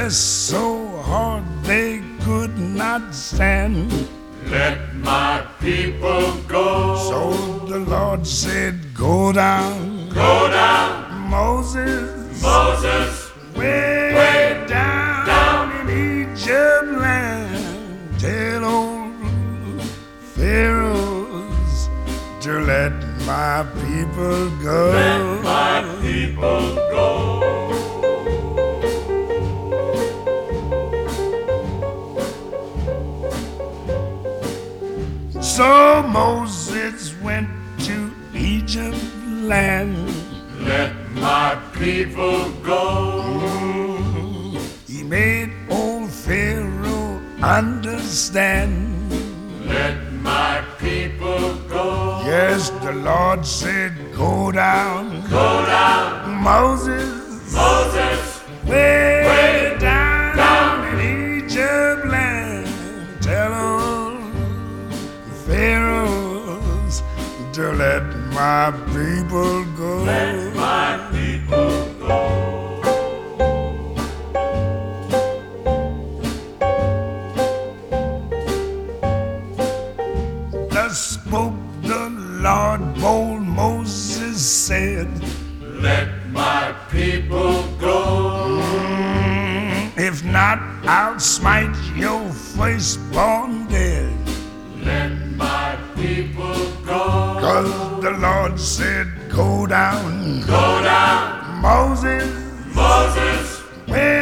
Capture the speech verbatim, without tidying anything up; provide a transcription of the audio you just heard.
pressed so hard they could not stand. Let my people go. So the Lord said, go down, Go down, Moses, Moses, way, way down, down in Egypt land. Tell old Pharaohs to let my people go. let my people go. So Moses went to Egypt land. Let my people go. He made old Pharaoh understand. Let my people go. Yes, the Lord said, go down, Go down, Moses, Moses, way, way down, down in Egypt land. Tell them Pharaohs to let my people go. let my people go. Thus spoke the Lord, bold Moses said, Let my people go. if not, I'll smite your firstborn dead. Let my people go. Cause the Lord said, go down, Go down, Moses, Moses, way